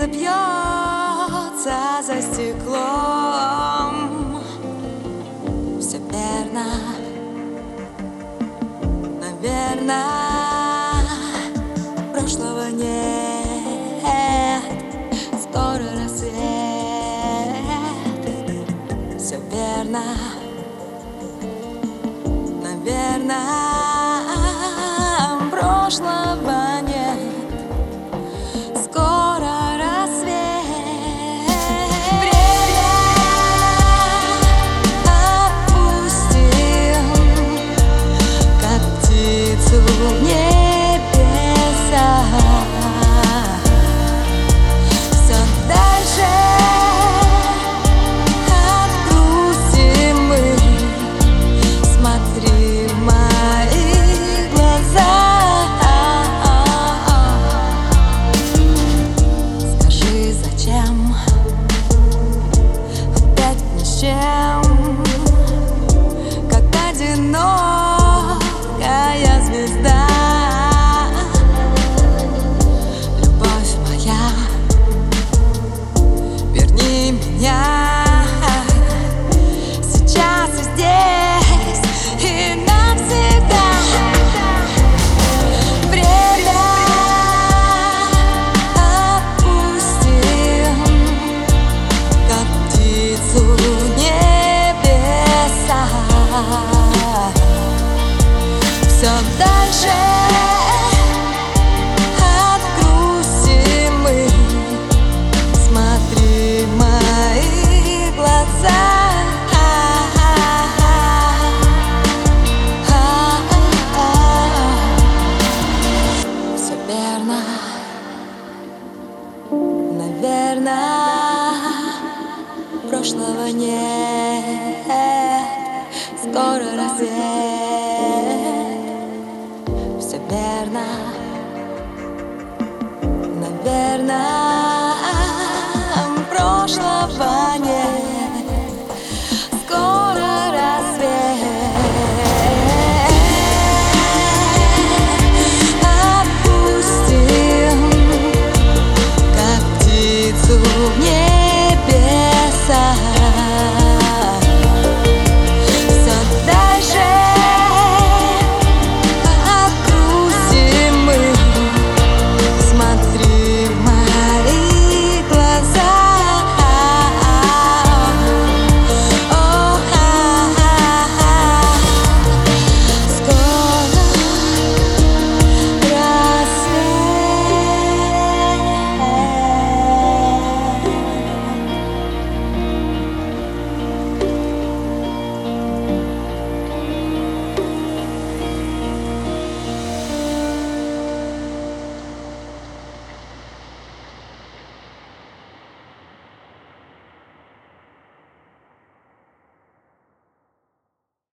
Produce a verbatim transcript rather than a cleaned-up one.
сердце бьется за стеклом. Все верно, наверно, прошлого нет, скоро рассвет. Все верно, наверно, прошлого нет, скоро рассвет. Время отпустим, как птицу в небеса. Все дальше отгрузим мы. Смотри в мои глаза. Как одинокая звезда, любовь моя, верни меня сейчас и здесь и навсегда. Время отпустим, как птицу все дальше отгрузим мы. Смотри в мои глаза. Все верно, наверно, прошлого нет, скоро рассвет. Все верно, наверно.